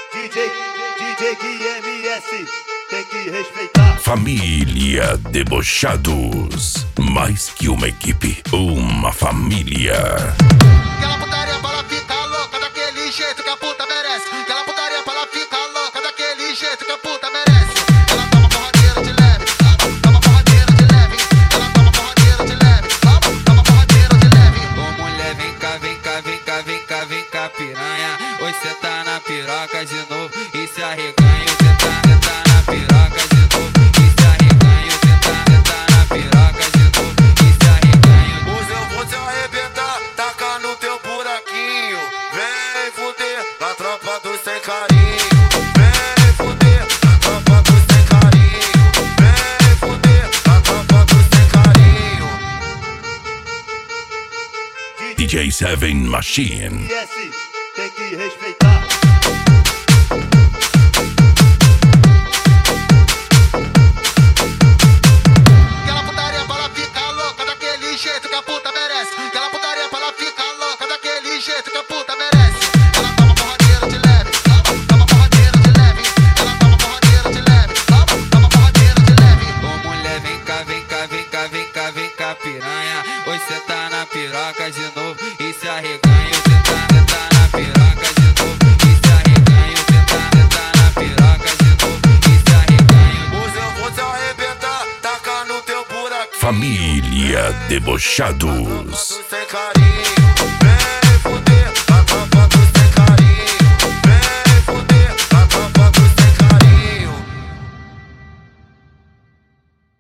DJ QMS, tem que respeitar. Família Debochados, mais que uma equipe, uma família. Aquela putaria pra ela ficar louca daquele jeito que a puta merece. Aquela putaria pra ela ficar louca daquele jeito que a puta merece. Ela toma porradeira de leve, toma porradeira de leve. Ela toma porradeira de leve, toma porradeira de leve. Ô mulher, vem cá, vem cá, vem cá, vem cá, vem cá, piranha. Hoje cê tá na piroca de novo e se arreganha. Cê tá na piroca de novo e se arreganha. Cê tá na piroca de novo e se arreganha. Hoje eu vou te arrebentar, taca no teu buraquinho. Vem fuder na tropa dos sem carinho. Vem fuder na tropa dos sem carinho. Vem fuder na tropa dos sem carinho. DJ Seven Machine. QMS, tem que respeitar. Aquela putaria pra ela ficar louca daquele jeito que a puta merece. Aquela putaria pra ela ficar louca daquele jeito que a puta merece. Ela toma porradeira de leve, toma porradeira de leve. Ela toma porradeira de leve, toma porradeira de leve. Ô mulher, vem cá, vem cá, vem cá, vem cá, vem cá, piranha. Hoje cê tá na piroca de novo e se arreganha. Cê tá na piroca de novo e se arreganha. Cê tá na piroca de novo e se arreganha. Hoje eu vou te arrebentar, taca no teu buraquinho. Família Debochados. Sem carinho.